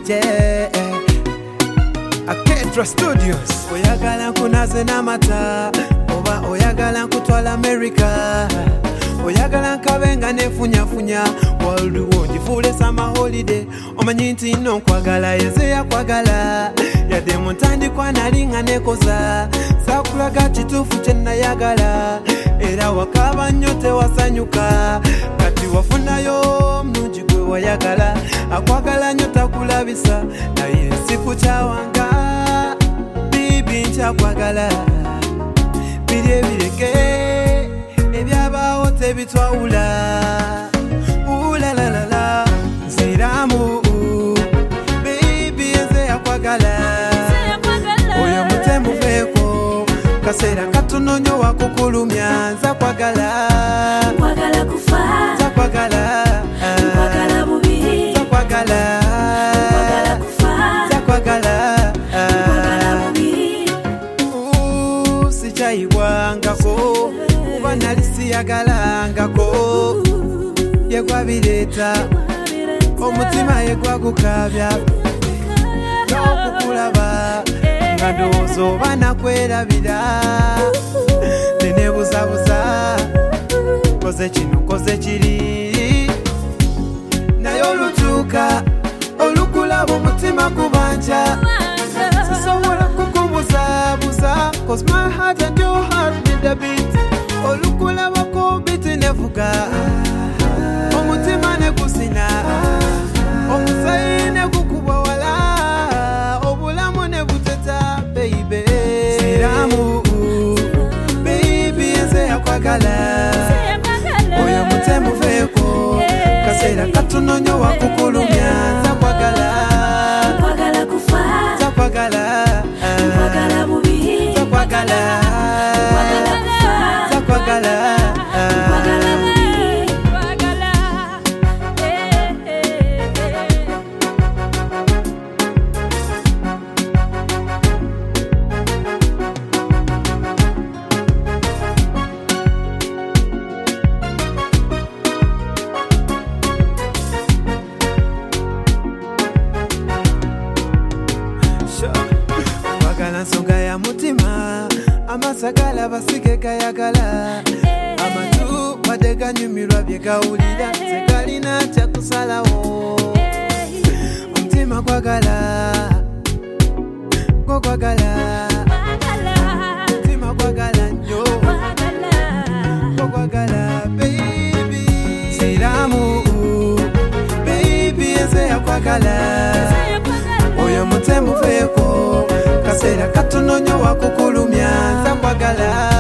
Aketra Studios. Oyagala nkunaze n'amata oba oyagala nkutwala America, oyagala nkabenga nefunyafunya waluwo njifuule sama holiday, omanyi nti nno nkwagala yeze yakwagala yadde mu ntandikwa nalinga nekoza sakulaga kituufu kye nayagala era wakaba nnyo tewasanyuka kati wafunayo omulungi gwe wayagala akwagala nnyo takulabisa naye sikukyawanga bibi nkyakwagala biri ebireke ebyabaawo tebitwawula ulalalala nziramu bibi nze yakwagala oyo mutemuveeko kaseera katono nnyo wakukulumya nza kwagala Nkwagala kufa nza kwagala Nkwagala bubi kwagala Nkwagala kufa nza kwagala Nkwagala bubi sikyayibwangako kuba nali siyagalangako yegwabireeta omutima yegwagukabya n'okukulaba nga ndowooza oba nakwerabira nenebuzabuza koze kino koze kiri naye olutuuka olukulaba omutima kubanja sisobola kukubuzaabuza cause my heart and your heart need a beat olukulabako biti nevuga omutima negusina omusayi negukubwa wala obulamu nebuteta baby siramu baby nze yakwagala oyo mutemuveeko kaseera katono nnyo wakukulumya nza kwagala Nkwagala kufa nza kwagala Nkwagala bubi nza kwagala Nkwagala kufa nza kwagala Nkwagala bubi kwagala nsonga ya mutima amasagala basige gayagala amatu wadde ganyumirwa bye gawulira tegalina kyakusalawo omutima gwagala gwagala omutima gwagala nnyo gwagala baby siramu baby nze yakwagala oyo mutemuveeko kaseera katono nnyo wakukulumya nza kwagala